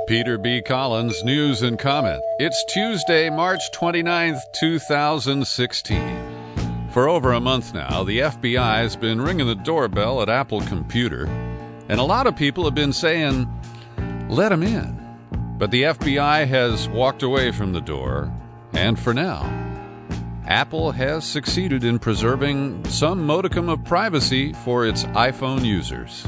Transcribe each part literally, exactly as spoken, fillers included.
Peter B. Collins, News and Comment. It's Tuesday, March twenty-ninth, two thousand sixteen. For over a month now, the F B I has been ringing the doorbell at Apple Computer, and a lot of people have been saying, let them in. But the F B I has walked away from the door, and for now, Apple has succeeded in preserving some modicum of privacy for its iPhone users.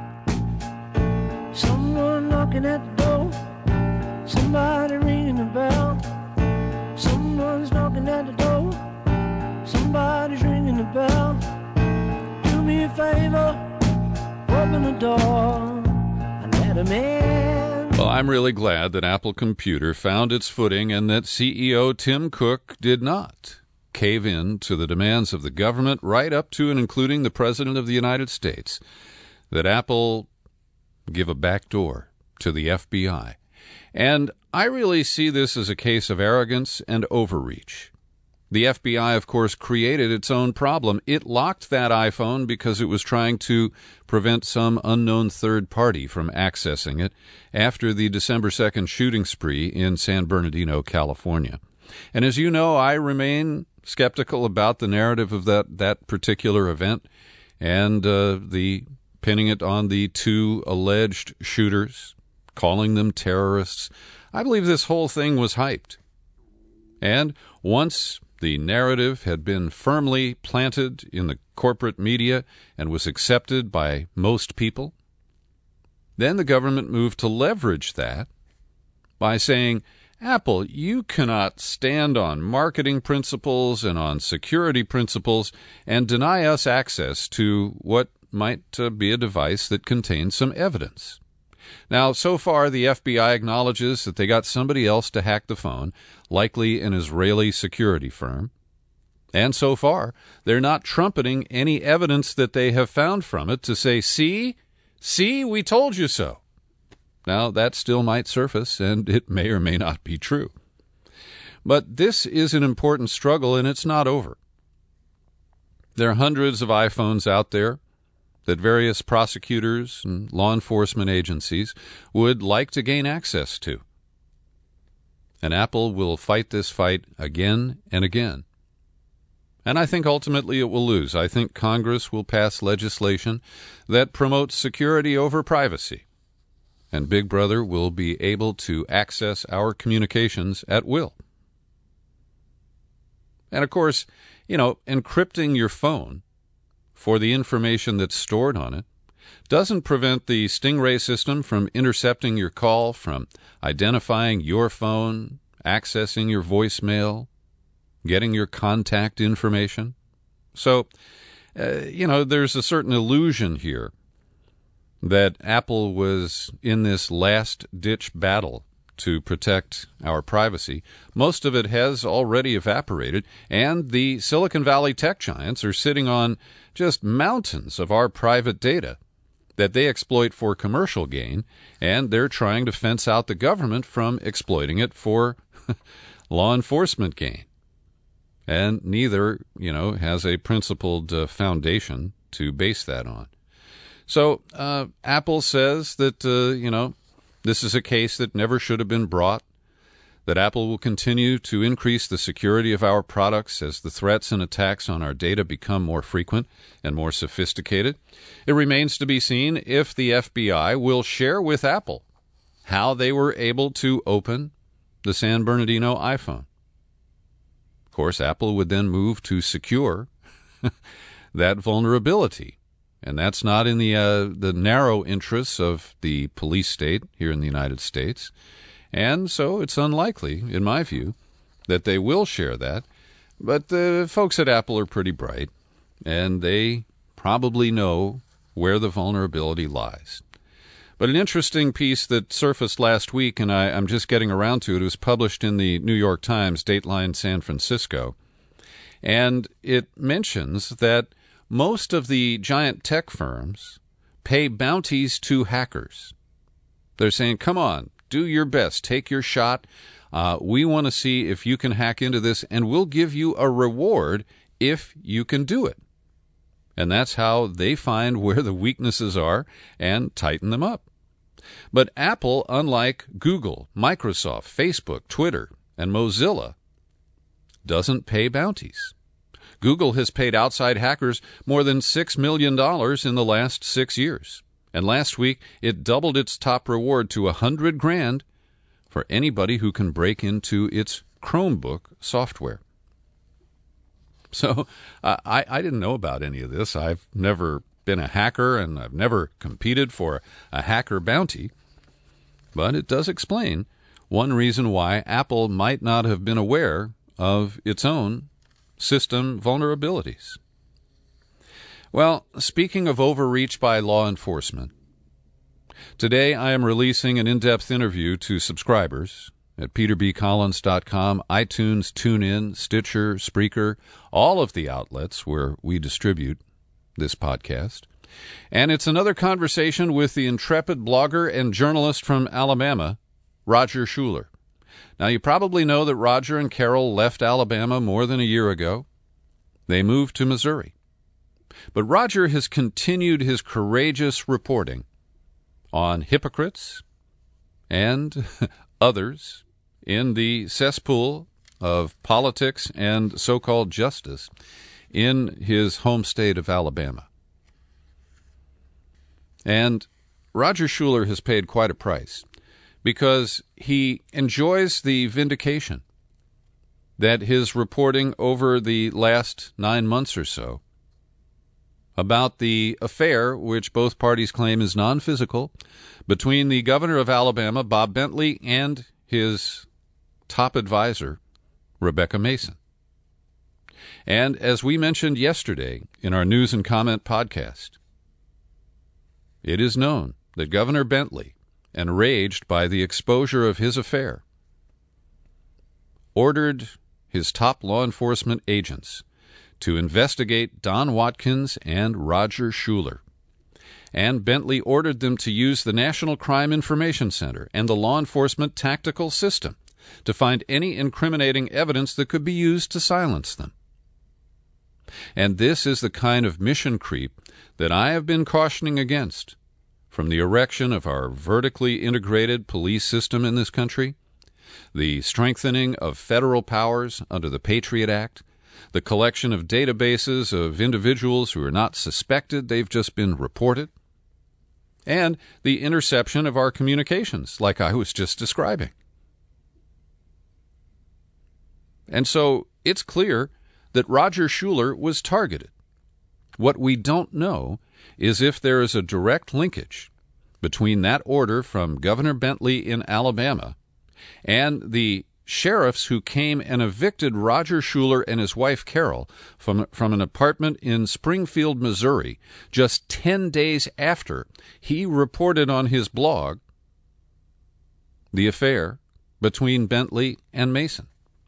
Someone knocking at the door, somebody ringing the bell. Someone's knocking at the door, somebody's ringing the bell. Do me a favor, open the door and let them in. Well, I'm really glad that Apple Computer found its footing and that C E O Tim Cook did not cave in to the demands of the government, right up to and including the President of the United States, that Apple give a back door to the F B I. And I really see this as a case of arrogance and overreach. The F B I, of course, created its own problem. It locked that iPhone because it was trying to prevent some unknown third party from accessing it after the December second shooting spree in San Bernardino, California. And as you know, I remain skeptical about the narrative of that, that particular event and uh, the pinning it on the two alleged shooters, calling them terrorists. I believe this whole thing was hyped. And once the narrative had been firmly planted in the corporate media and was accepted by most people, then the government moved to leverage that by saying, Apple, you cannot stand on marketing principles and on security principles and deny us access to what might uh, be a device that contains some evidence. Now, so far, the F B I acknowledges that they got somebody else to hack the phone, likely an Israeli security firm. And so far, they're not trumpeting any evidence that they have found from it to say, see, see, we told you so. Now, that still might surface, and it may or may not be true. But this is an important struggle, and it's not over. There are hundreds of iPhones out there that various prosecutors and law enforcement agencies would like to gain access to. And Apple will fight this fight again and again. And I think ultimately it will lose. I think Congress will pass legislation that promotes security over privacy. And Big Brother will be able to access our communications at will. And of course, you know, encrypting your phone for the information that's stored on it doesn't prevent the Stingray system from intercepting your call, from identifying your phone, accessing your voicemail, getting your contact information. So, uh, you know, there's a certain illusion here that Apple was in this last-ditch battle to protect our privacy. Most of it has already evaporated, and the Silicon Valley tech giants are sitting on just mountains of our private data that they exploit for commercial gain, and they're trying to fence out the government from exploiting it for law enforcement gain. And neither, you know, has a principled uh, foundation to base that on. So uh, Apple says that, uh, you know, this is a case that never should have been brought, that Apple will continue to increase the security of our products as the threats and attacks on our data become more frequent and more sophisticated. It remains to be seen if the F B I will share with Apple how they were able to open the San Bernardino iPhone. Of course, Apple would then move to secure that vulnerability. And that's not in the uh, the narrow interests of the police state here in the United States. And so it's unlikely, in my view, that they will share that. But the folks at Apple are pretty bright, and they probably know where the vulnerability lies. But an interesting piece that surfaced last week, and I, I'm just getting around to it, it was published in the New York Times, Dateline San Francisco. And it mentions that most of the giant tech firms pay bounties to hackers. They're saying, come on, do your best, take your shot. Uh, we want to see if you can hack into this, and we'll give you a reward if you can do it. And that's how they find where the weaknesses are and tighten them up. But Apple, unlike Google, Microsoft, Facebook, Twitter, and Mozilla, doesn't pay bounties. Google has paid outside hackers more than six million dollars in the last six years. And last week, it doubled its top reward to a hundred grand for anybody who can break into its Chromebook software. So uh, I, I didn't know about any of this. I've never been a hacker, and I've never competed for a hacker bounty. But it does explain one reason why Apple might not have been aware of its own system vulnerabilities. Well, speaking of overreach by law enforcement, today I am releasing an in-depth interview to subscribers at peter b collins dot com, iTunes, TuneIn, Stitcher, Spreaker, all of the outlets where we distribute this podcast. And it's another conversation with the intrepid blogger and journalist from Alabama, Roger Schuler. Now, you probably know that Roger and Carol left Alabama more than a year ago. They moved to Missouri. But Roger has continued his courageous reporting on hypocrites and others in the cesspool of politics and so-called justice in his home state of Alabama. And Roger Schuler has paid quite a price because he enjoys the vindication that his reporting over the last nine months or so about the affair, which both parties claim is non-physical, between the governor of Alabama, Bob Bentley, and his top advisor, Rebecca Mason. And as we mentioned yesterday in our News and Comment podcast, it is known that Governor Bentley, enraged by the exposure of his affair, ordered his top law enforcement agents to investigate Don Watkins and Roger Schuler. And Bentley ordered them to use the National Crime Information Center and the law enforcement tactical system to find any incriminating evidence that could be used to silence them. And this is the kind of mission creep that I have been cautioning against from the erection of our vertically integrated police system in this country, the strengthening of federal powers under the Patriot Act, the collection of databases of individuals who are not suspected, they've just been reported, and the interception of our communications, like I was just describing. And so it's clear that Roger Schuler was targeted. What we don't know is if there is a direct linkage between that order from Governor Bentley in Alabama and the sheriffs who came and evicted Roger Schuler and his wife Carol from, from an apartment in Springfield, Missouri, just ten days after he reported on his blog the affair between Bentley and Mason.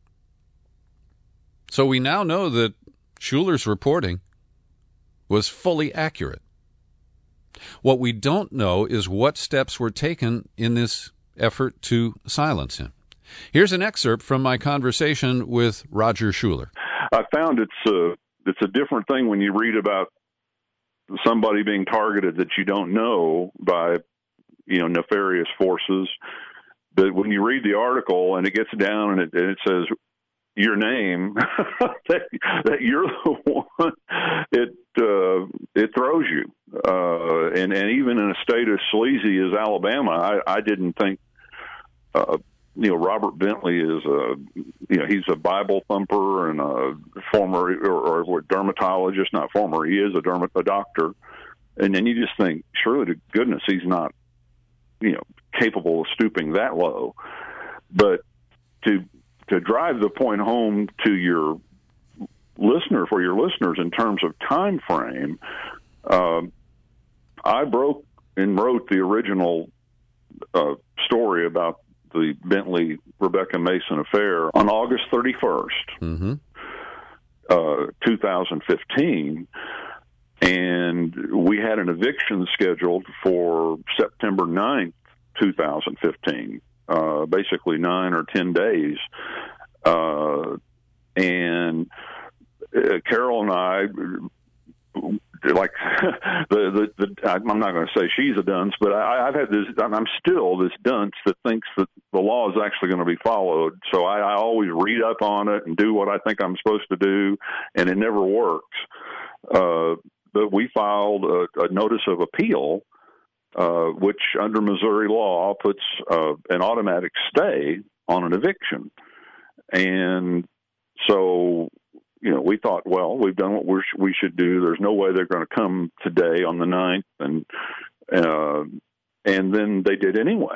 So we now know that Schuler's reporting was fully accurate. What we don't know is what steps were taken in this effort to silence him. Here's an excerpt from my conversation with Roger Schuler. I found it's a, it's a different thing when you read about somebody being targeted that you don't know by, you know, nefarious forces. But when you read the article and it gets down and it, and it says your name, that, that you're the one, it uh, it throws you. Uh, and, and even in a state as sleazy as Alabama, I, I didn't think, uh, you know, Robert Bentley is a, you know, he's a Bible thumper and a former, or, or dermatologist, not former, he is a, dermat, a doctor. And then you just think, surely to goodness, he's not, you know, capable of stooping that low. But to to drive the point home to your listener, for your listeners in terms of time frame, uh, I broke and wrote the original uh, story about the Bentley-Rebecca Mason affair on August thirty-first, mm-hmm. uh, two thousand fifteen. And we had an eviction scheduled for September ninth, two thousand fifteen, uh, basically nine or ten days. Uh, and uh, Carol and I like the, the, the I'm not going to say she's a dunce, but I, I've had this, I'm still this dunce that thinks that the law is actually going to be followed. So I, I always read up on it and do what I think I'm supposed to do, and it never works. Uh, but we filed a, a notice of appeal, uh, which under Missouri law puts uh, an automatic stay on an eviction. And so, you know, we thought, well, we've done what we're, we should do. There's no way they're going to come today on the ninth. And, uh, and then they did anyway.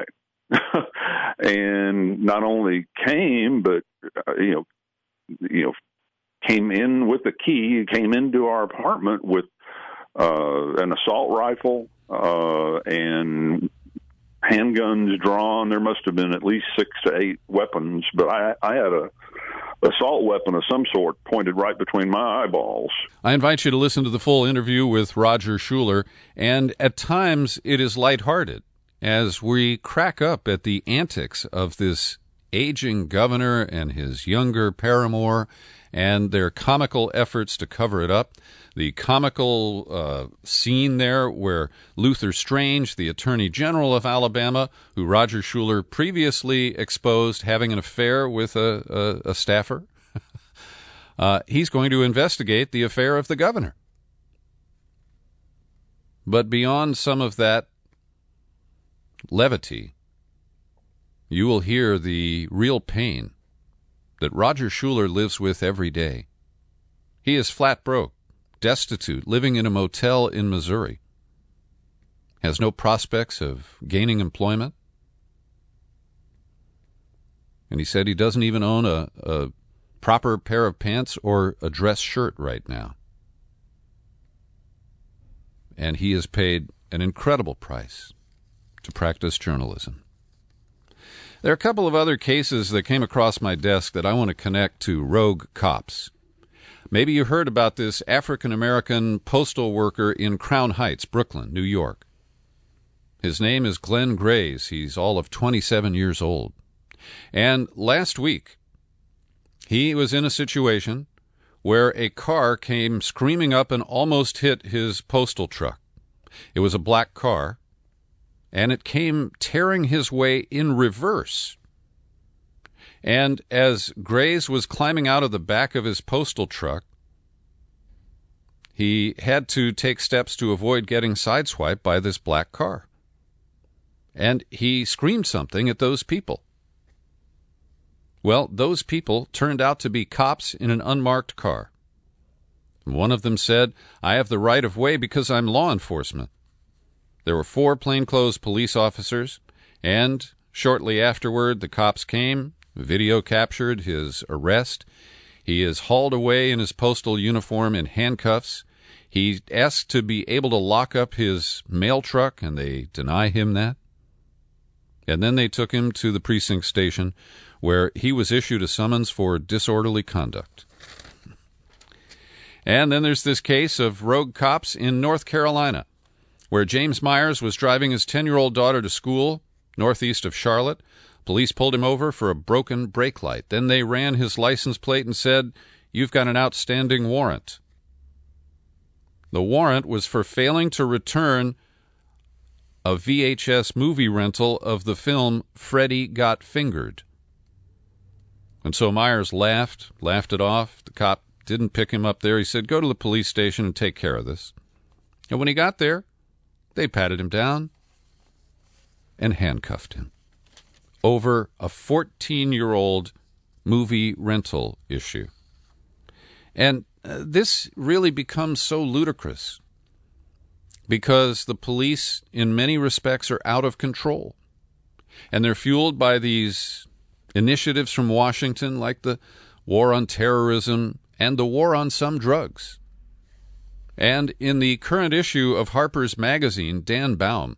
And not only came, but, uh, you know, you know, came in with a key, came into our apartment with uh, an assault rifle uh, and handguns drawn. There must have been at least six to eight weapons, but I, I had a assault weapon of some sort pointed right between my eyeballs. I invite you to listen to the full interview with Roger Schuler, and at times it is lighthearted as we crack up at the antics of this aging governor and his younger paramour and their comical efforts to cover it up. The comical uh, scene there where Luther Strange, the Attorney General of Alabama, who Roger Schuler previously exposed having an affair with a, a, a staffer, uh, he's going to investigate the affair of the governor. But beyond some of that levity, you will hear the real pain that Roger Schuler lives with every day. He is flat broke, destitute, living in a motel in Missouri, has no prospects of gaining employment, and he said he doesn't even own a, a proper pair of pants or a dress shirt right now. And he has paid an incredible price to practice journalism. There are a couple of other cases that came across my desk that I want to connect to rogue cops. Maybe you heard about this African-American postal worker in Crown Heights, Brooklyn, New York. His name is Glenn Grays. He's all of twenty-seven years old. And last week, he was in a situation where a car came screaming up and almost hit his postal truck. It was a black car, and it came tearing his way in reverse. And as Grays was climbing out of the back of his postal truck, he had to take steps to avoid getting sideswiped by this black car. And he screamed something at those people. Well, those people turned out to be cops in an unmarked car. One of them said, "I have the right of way because I'm law enforcement." There were four plainclothes police officers, and shortly afterward, the cops came. Video captured his arrest. He is hauled away in his postal uniform in handcuffs. He asked to be able to lock up his mail truck, and they deny him that. And then they took him to the precinct station, where he was issued a summons for disorderly conduct. And then there's this case of rogue cops in North Carolina, where James Myers was driving his ten-year-old daughter to school northeast of Charlotte. Police pulled him over for a broken brake light. Then they ran his license plate and said, "You've got an outstanding warrant." The warrant was for failing to return a V H S movie rental of the film Freddy Got Fingered. And so Myers laughed, laughed it off. The cop didn't pick him up there. He said, "Go to the police station and take care of this." And when he got there, they patted him down and handcuffed him over a fourteen-year-old movie rental issue. And uh, this really becomes so ludicrous because the police, in many respects, are out of control. And they're fueled by these initiatives from Washington, like the war on terrorism and the war on some drugs. And in the current issue of Harper's Magazine, Dan Baum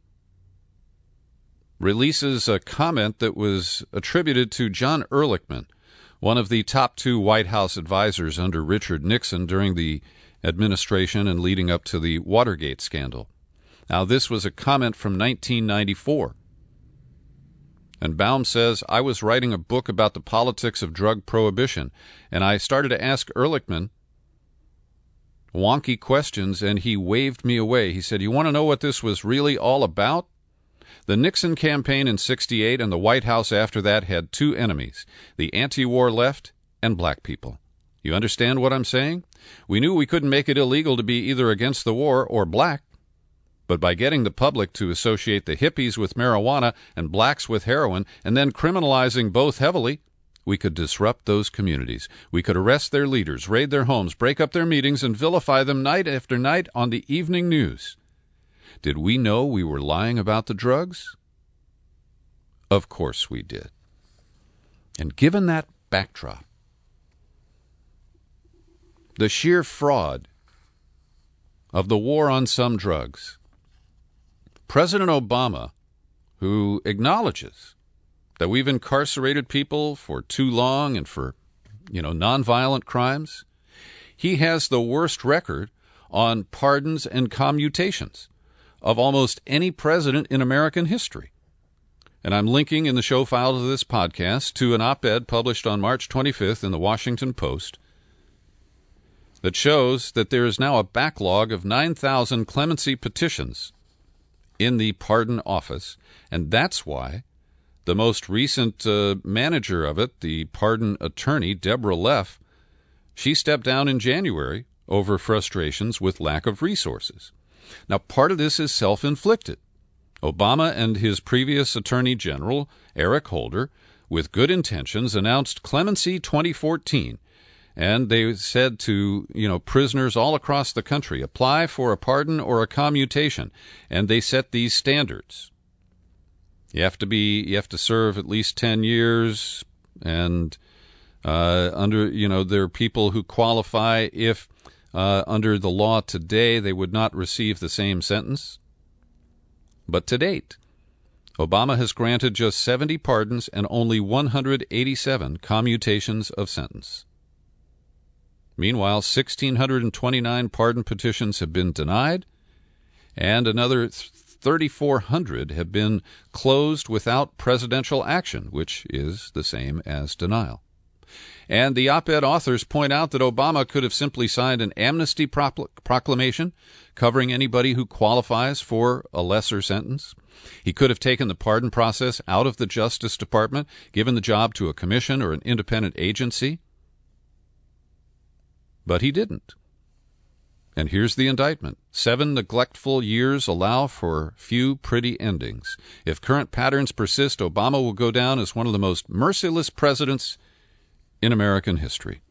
releases a comment that was attributed to John Ehrlichman, one of the top two White House advisors under Richard Nixon during the administration and leading up to the Watergate scandal. Now, this was a comment from nineteen ninety-four. And Baum says, "I was writing a book about the politics of drug prohibition, and I started to ask Ehrlichman wonky questions, and he waved me away. He said, "You want to know what this was really all about?" The Nixon campaign in sixty-eight and the White House after that had two enemies, the anti-war left and black people. You understand what I'm saying? We knew we couldn't make it illegal to be either against the war or black. But by getting the public to associate the hippies with marijuana and blacks with heroin, and then criminalizing both heavily, we could disrupt those communities. We could arrest their leaders, raid their homes, break up their meetings, and vilify them night after night on the evening news. Did we know we were lying about the drugs? Of course we did. And given that backdrop, the sheer fraud of the war on some drugs, President Obama, who acknowledges that we've incarcerated people for too long and for, you know, nonviolent crimes, he has the worst record on pardons and commutations of almost any president in American history. And I'm linking in the show file of this podcast to an op-ed published on March twenty-fifth in the Washington Post that shows that there is now a backlog of nine thousand clemency petitions in the pardon office, and that's why the most recent uh, manager of it, the pardon attorney, Deborah Leff, she stepped down in January over frustrations with lack of resources. Now, part of this is self-inflicted. Obama and his previous Attorney General, Eric Holder, with good intentions, announced Clemency twenty fourteen, and they said to, you know, prisoners all across the country, apply for a pardon or a commutation, and they set these standards. You have to be, you have to serve at least ten years, and uh, under, you know, there are people who qualify if uh, under the law today they would not receive the same sentence. But to date, Obama has granted just seventy pardons and only one hundred eighty-seven commutations of sentence. Meanwhile, one thousand six hundred twenty-nine pardon petitions have been denied, and another three thousand four hundred have been closed without presidential action, which is the same as denial. And the op-ed authors point out that Obama could have simply signed an amnesty procl- proclamation covering anybody who qualifies for a lesser sentence. He could have taken the pardon process out of the Justice Department, given the job to a commission or an independent agency. But he didn't. And here's the indictment. Seven neglectful years allow for few pretty endings. If current patterns persist, Obama will go down as one of the most merciless presidents in American history.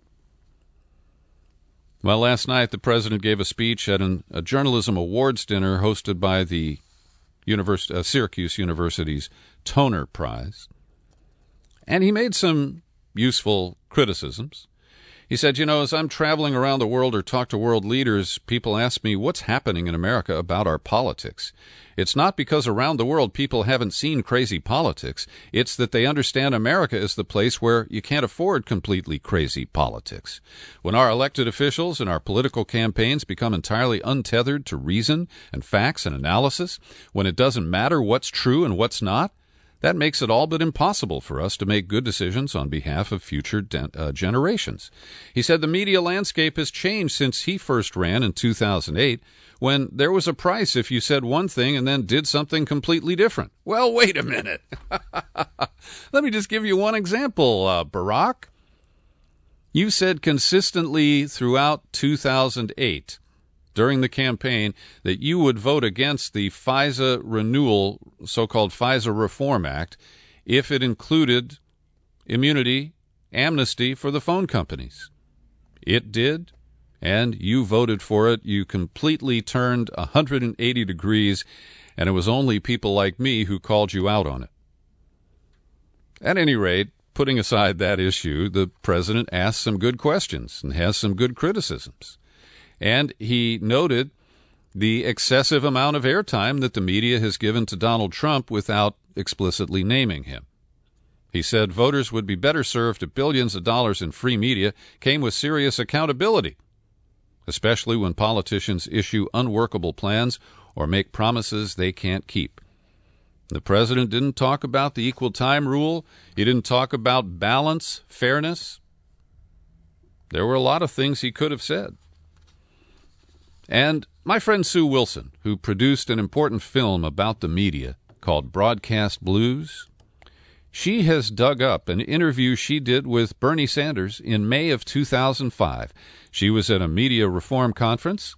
Well, last night the president gave a speech at an, a journalism awards dinner hosted by the Univers- uh, Syracuse University's Toner Prize. And he made some useful criticisms. He said, you know, as I'm traveling around the world or talk to world leaders, people ask me what's happening in America about our politics. It's not because around the world people haven't seen crazy politics. It's that they understand America is the place where you can't afford completely crazy politics. When our elected officials and our political campaigns become entirely untethered to reason and facts and analysis, when it doesn't matter what's true and what's not, that makes it all but impossible for us to make good decisions on behalf of future de- uh, generations. He said the media landscape has changed since he first ran in two thousand eight, when there was a price if you said one thing and then did something completely different. Well, wait a minute. Let me just give you one example, uh, Barack. You said consistently throughout two thousand eight, during the campaign, that you would vote against the FISA renewal, so-called FISA Reform Act, if it included immunity, amnesty for the phone companies. It did, and you voted for it. You completely turned one hundred eighty degrees, and it was only people like me who called you out on it. At any rate, putting aside that issue, the president asked some good questions and has some good criticisms. And he noted the excessive amount of airtime that the media has given to Donald Trump without explicitly naming him. He said voters would be better served if billions of dollars in free media came with serious accountability, especially when politicians issue unworkable plans or make promises they can't keep. The president didn't talk about the equal time rule. He didn't talk about balance, fairness. There were a lot of things he could have said. And my friend Sue Wilson, who produced an important film about the media called Broadcast Blues, she has dug up an interview she did with Bernie Sanders in May of two thousand five. She was at a media reform conference,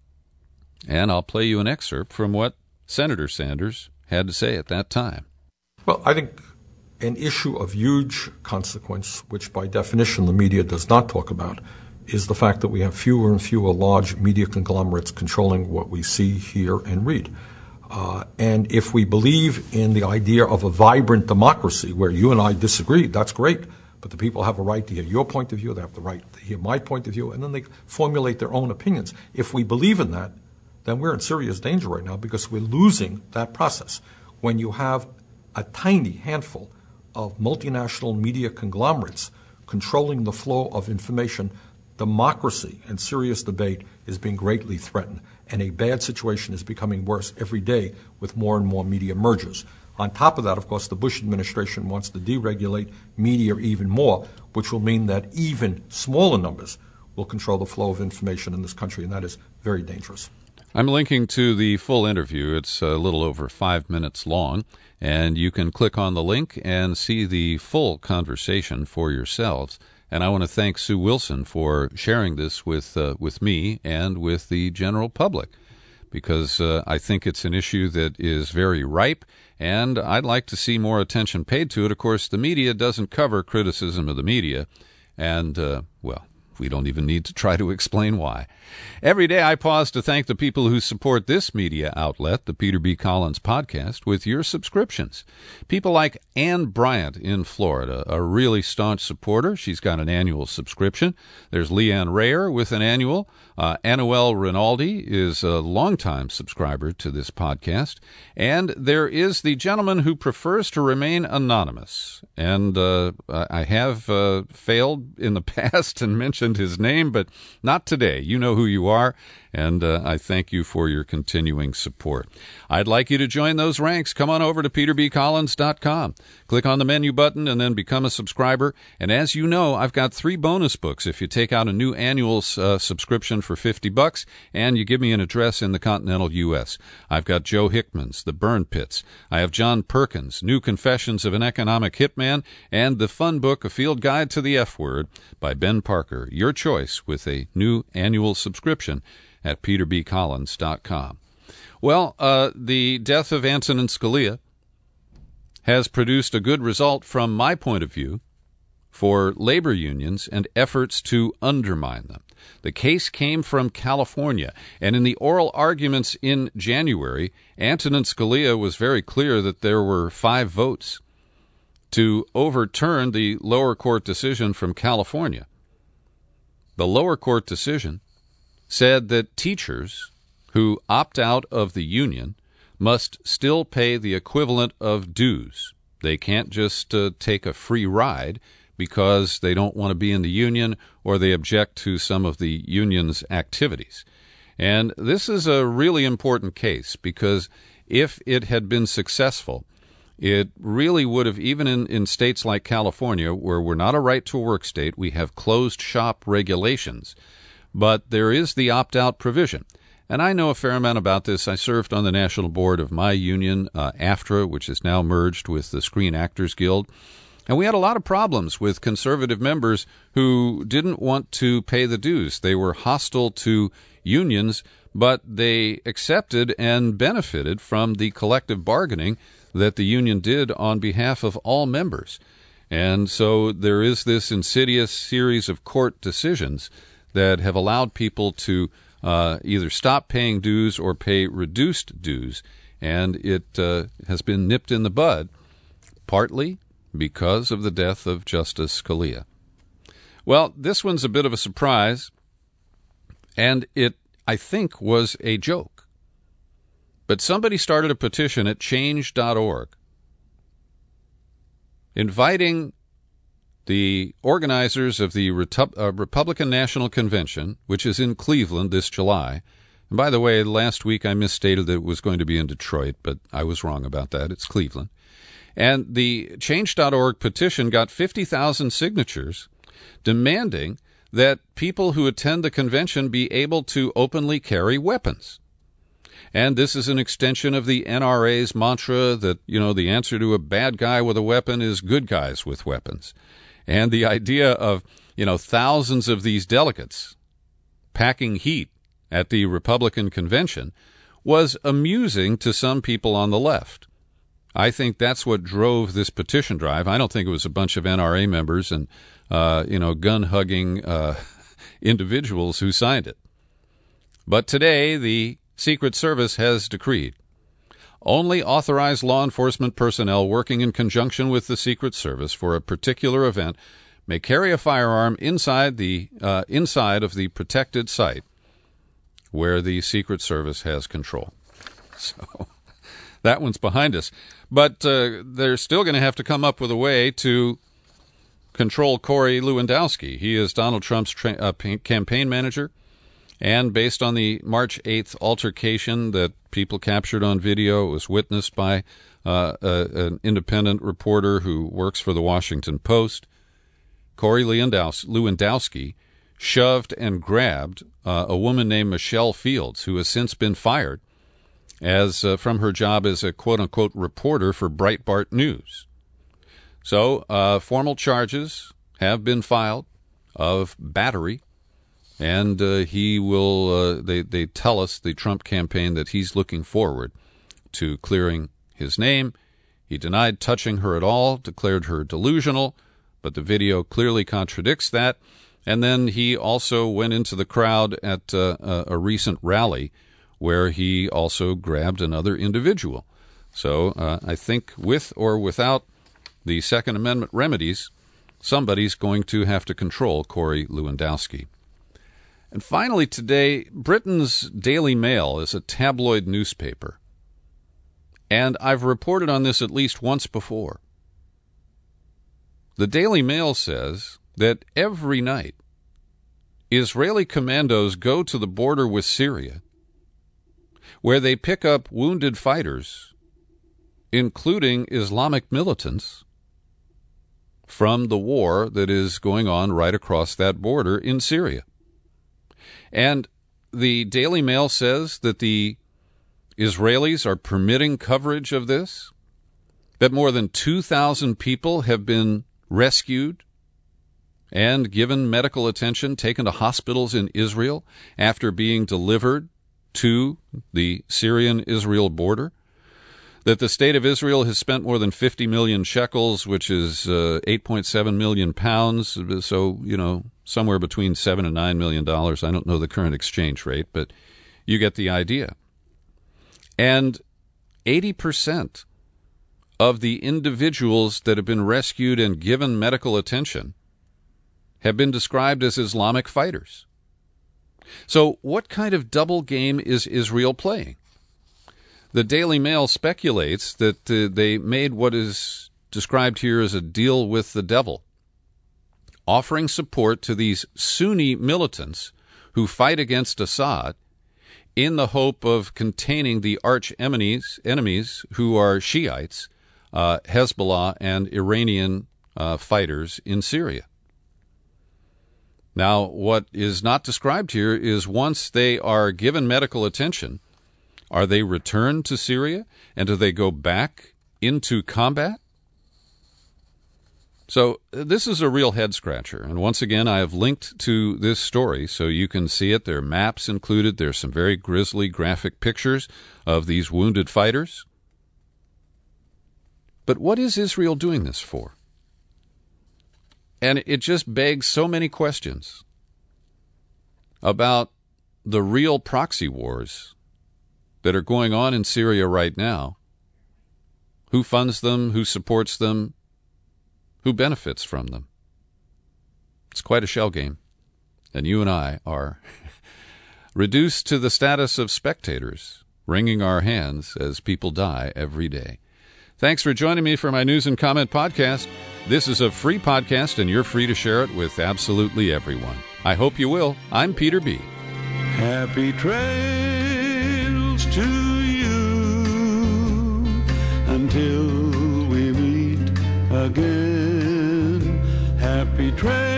and I'll play you an excerpt from what Senator Sanders had to say at that time. Well, I think an issue of huge consequence, which by definition the media does not talk about, is the fact that we have fewer and fewer large media conglomerates controlling what we see, hear, and read. Uh, and if we believe in the idea of a vibrant democracy where you and I disagree, that's great. But the people have a right to hear your point of view, they have the right to hear my point of view, and then they formulate their own opinions. If we believe in that, then we're in serious danger right now because we're losing that process. When you have a tiny handful of multinational media conglomerates controlling the flow of information, democracy and serious debate is being greatly threatened, and a bad situation is becoming worse every day with more and more media mergers. On top of that, of course, the Bush administration wants to deregulate media even more, which will mean that even smaller numbers will control the flow of information in this country, and that is very dangerous. I'm linking to the full interview. It's a little over five minutes long, and you can click on the link and see the full conversation for yourselves. And I want to thank Sue Wilson for sharing this with uh, with me and with the general public, because uh, I think it's an issue that is very ripe, and I'd like to see more attention paid to it. Of course, the media doesn't cover criticism of the media, and, uh, well, we don't even need to try to explain why. Every day I pause to thank the people who support this media outlet, the Peter B. Collins Podcast, with your subscriptions. People like Ann Bryant in Florida, a really staunch supporter. She's got an annual subscription. There's Leanne Rayer with an annual. Uh, Anuel Rinaldi is a longtime subscriber to this podcast. And there is the gentleman who prefers to remain anonymous. And uh, I have uh, failed in the past and mentioned his name, but not today. You know who you are, and uh, I thank you for your continuing support. I'd like you to join those ranks. Come on over to peter b collins dot com. Click on the menu button and then become a subscriber. And as you know, I've got three bonus books if you take out a new annual uh, subscription for fifty bucks and you give me an address in the continental U S. I've got Joe Hickman's The Burn Pits. I have John Perkins' New Confessions of an Economic Hitman, and the fun book, A Field Guide to the F Word by Ben Parker. Your choice with a new annual subscription at peter b collins dot com. Well, uh, the death of Antonin Scalia has produced a good result from my point of view for labor unions and efforts to undermine them. The case came from California, and in the oral arguments in January, Antonin Scalia was very clear that there were five votes to overturn the lower court decision from California. The lower court decision said that teachers who opt out of the union must still pay the equivalent of dues. They can't just uh, take a free ride because they don't want to be in the union or they object to some of the union's activities. And this is a really important case because if it had been successful, it really would have, even in, in states like California, where we're not a right-to-work state, we have closed-shop regulations, but there is the opt-out provision. And I know a fair amount about this. I served on the national board of my union, uh, AFTRA, which is now merged with the Screen Actors Guild. And we had a lot of problems with conservative members who didn't want to pay the dues. They were hostile to unions, but they accepted and benefited from the collective bargaining that the union did on behalf of all members. And so there is this insidious series of court decisions that have allowed people to uh, either stop paying dues or pay reduced dues, and it uh, has been nipped in the bud, partly because of the death of Justice Scalia. Well, this one's a bit of a surprise, and it, I think, was a joke. But somebody started a petition at change dot org inviting the organizers of the Retu- uh, Republican National Convention, which is in Cleveland this July. And by the way, last week I misstated that it was going to be in Detroit, but I was wrong about that. It's Cleveland. And the change dot org petition got fifty thousand signatures demanding that people who attend the convention be able to openly carry weapons. And this is an extension of the N R A's mantra that, you know, the answer to a bad guy with a weapon is good guys with weapons. And the idea of, you know, thousands of these delegates packing heat at the Republican convention was amusing to some people on the left. I think that's what drove this petition drive. I don't think it was a bunch of N R A members and, uh, you know, gun-hugging uh, individuals who signed it. But today, the Secret Service has decreed only authorized law enforcement personnel working in conjunction with the Secret Service for a particular event may carry a firearm inside the uh, inside of the protected site where the Secret Service has control. So that one's behind us. But uh, they're still going to have to come up with a way to control Corey Lewandowski. He is Donald Trump's tra- uh, campaign manager. And based on the March eighth altercation that people captured on video, it was witnessed by uh, a, an independent reporter who works for the Washington Post. Corey Lewandowski shoved and grabbed uh, a woman named Michelle Fields, who has since been fired as uh, from her job as a quote-unquote reporter for Breitbart News. So uh, formal charges have been filed of battery. And uh, he will, uh, they, they tell us, the Trump campaign, that he's looking forward to clearing his name. He denied touching her at all, declared her delusional, but the video clearly contradicts that. And then he also went into the crowd at uh, a, a recent rally where he also grabbed another individual. So uh, I think with or without the Second Amendment remedies, somebody's going to have to control Corey Lewandowski. And finally today, Britain's Daily Mail is a tabloid newspaper. And I've reported on this at least once before. The Daily Mail says that every night, Israeli commandos go to the border with Syria, where they pick up wounded fighters, including Islamic militants, from the war that is going on right across that border in Syria. And the Daily Mail says that the Israelis are permitting coverage of this, that more than two thousand people have been rescued and given medical attention, taken to hospitals in Israel after being delivered to the Syrian-Israel border, that the state of Israel has spent more than fifty million shekels, which is uh, eight point seven million pounds, so, you know, somewhere between seven and nine million dollars. I don't know the current exchange rate, but you get the idea. And eighty percent of the individuals that have been rescued and given medical attention have been described as Islamic fighters. So what kind of double game is Israel playing? The Daily Mail speculates that uh, they made what is described here as a deal with the devil, offering support to these Sunni militants who fight against Assad in the hope of containing the arch enemies, enemies who are Shiites, uh, Hezbollah, and Iranian uh, fighters in Syria. Now, what is not described here is once they are given medical attention, are they returned to Syria, and do they go back into combat? So this is a real head-scratcher, and once again, I have linked to this story so you can see it. There are maps included. There's some very grisly graphic pictures of these wounded fighters. But what is Israel doing this for? And it just begs so many questions about the real proxy wars that are going on in Syria right now. Who funds them? Who supports them? Who benefits from them? It's quite a shell game. And you and I are reduced to the status of spectators, wringing our hands as people die every day. Thanks for joining me for my News and Comment podcast. This is a free podcast, and you're free to share it with absolutely everyone. I hope you will. I'm Peter B. Happy trails to you until we meet again. Happy trails.